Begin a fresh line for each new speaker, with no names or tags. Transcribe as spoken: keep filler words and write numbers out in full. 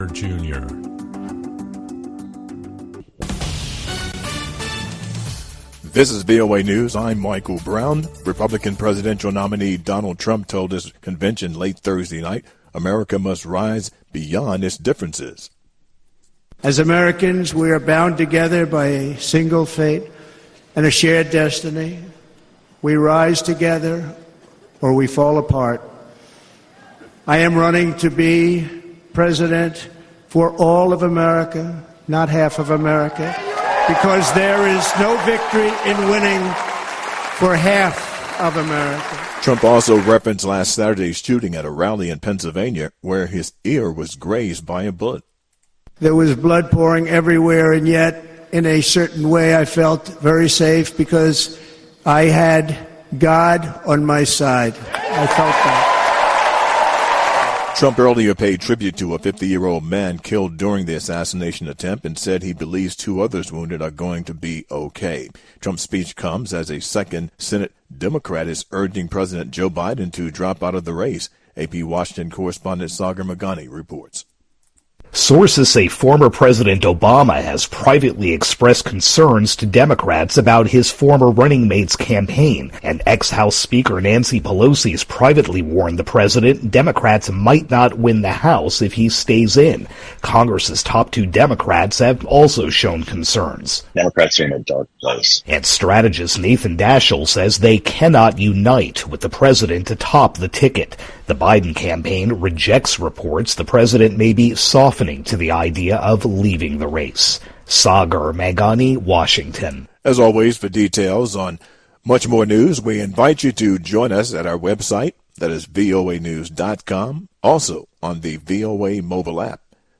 Junior
This is V O A News. I'm Michael Brown. Republican presidential nominee Donald Trump told his convention late Thursday night, America must rise beyond its differences.
As Americans, we are bound together by a single fate and a shared destiny. We rise together or we fall apart. I am running to be president for all of America, not half of America, because there is no victory in winning for half of America.
Trump also referenced last Saturday's shooting at a rally in Pennsylvania where his ear was grazed by a bullet.
There was blood pouring everywhere, and yet, in a certain way, I felt very safe because I had God on my side. I felt that.
Trump earlier paid tribute to a fifty-year-old man killed during the assassination attempt and said he believes two others wounded are going to be okay. Trump's speech comes as a second Senate Democrat is urging President Joe Biden to drop out of the race. A P Washington correspondent Sagar Meghani reports.
Sources say former President Obama has privately expressed concerns to Democrats about his former running mate's campaign, and ex-House Speaker Nancy Pelosi has privately warned the president Democrats might not win the House if he stays in. Congress's top two Democrats have also shown concerns.
Democrats are in a dark place.
And strategist Nathan Daschle says they cannot unite with the president atop the ticket. The Biden campaign rejects reports the president may be softening to the idea of leaving the race. Sagar Meghani, Washington.
As always, for details on much more news, we invite you to join us at our website, that is V O A news dot com, also on the V O A mobile app.